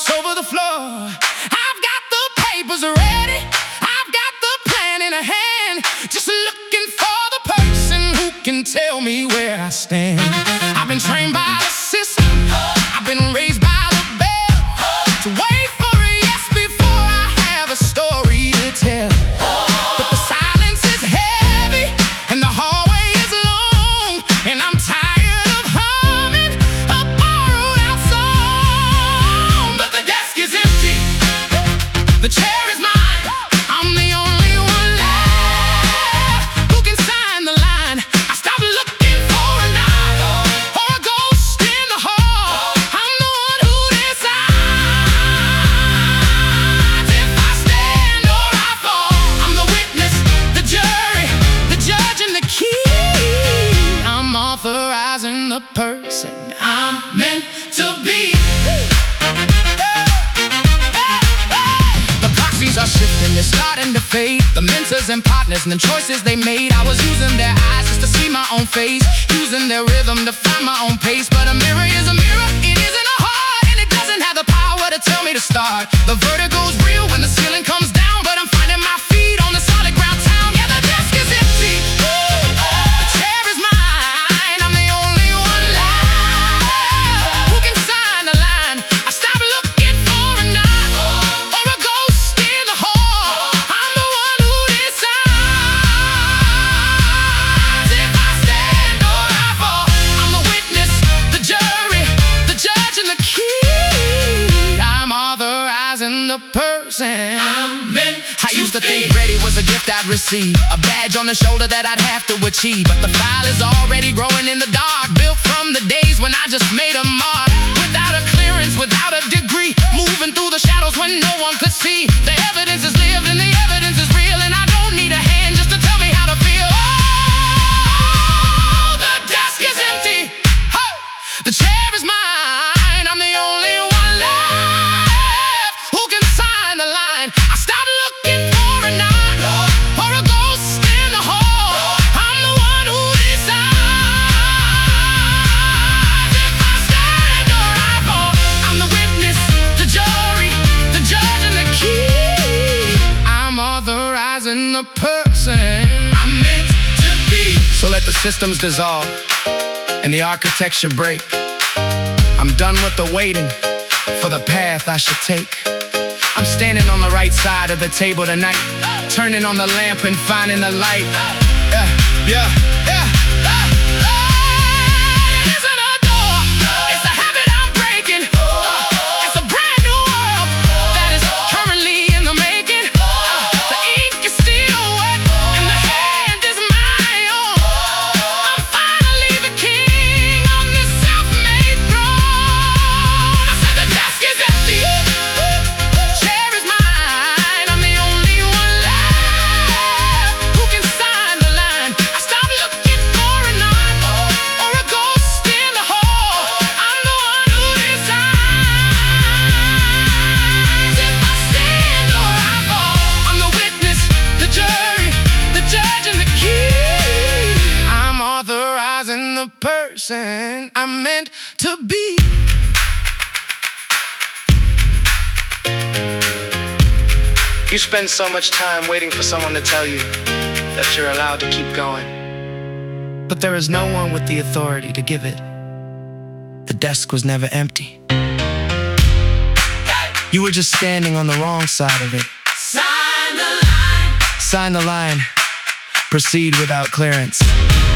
over the floor. I've got the papers ready, I've got the plan in hand, just looking for the person who can tell me where I stand. I've been trained by the system, I've been raised by the bell, to wait for a yes before I have a story to tell. But the silence is heavy and the hallway is long, and I'm tired of humming a borrowed out song. But the desk is empty, the chair is mine, I'm the only one left who can sign the line. I stopped looking for a nod or a ghost in the hall. I'm the one who decides if I stand or I fall. I'm the witness, the jury, the judge, and the key. I'm authorizing the person I'm meant to be. The proxies are shifting, they're starting to fade. The mentors and partners and the choices they made. I was using their eyes just to see my own face, using their rhythm to find my own pace. But a mirror is a mirror, it isn't a heart, and it doesn't have the power to tell me to start. The vertigo's real when the ceiling comes down, but I'm finding my feet on the solid ground town. Yeah, the desk is empty, the chair is mine, I'm the only one left who can sign the line. I stopped looking for a nod or a ghost in the hall. I'm the one who decides if I stand or I fall. I'm the witness, the jury, the judge, and the key. I'm authorizing the person I'm meant to I used to think ready was a gift I'd receive, a badge on the shoulder that I'd have to achieve. But the file is already growing in the dark, built from the days when I just made a mark. Without a clearance, without a degree, moving through the shadows when no one could see. The evidence is lived and the evidence is real, and I don't need a hand just to tell me how to feel. Oh, the desk is empty, oh, the chair is mine, I'm the only one left who can sign the line. I stopped looking for a nod or a ghost in the hall. I'm the one who decides if I stand or I fall. I'm the witness, the jury, the judge, and the key. I'm authorizing the person I'm meant to be. So let the systems dissolve and the architecture break. I'm done with the waiting for the path I should take. I'm standing on the right side of the table tonight, turning on the lamp and finding the light. Yeah. It isn't a door, it's a habit I'm breaking. It's a brand new world that is currently in the making. The ink is still wet and the hand is my own. I'm finally the king on this self-made throne. I said the desk is empty, chair is mine, I'm the only one left who can sign the line. I stopped looking for a nod or a ghost in the hall. I'm the one who decides if I stand or I fall. I'm the witness, the jury, the judge, and the key. I'm authorizing the person I'm meant to be. You spend so much time waiting for someone to tell you that you're allowed to keep going, but there is no one with the authority to give it. The desk was never empty. You were just standing on the wrong side of it. Sign the line. Sign the line. Proceed without clearance.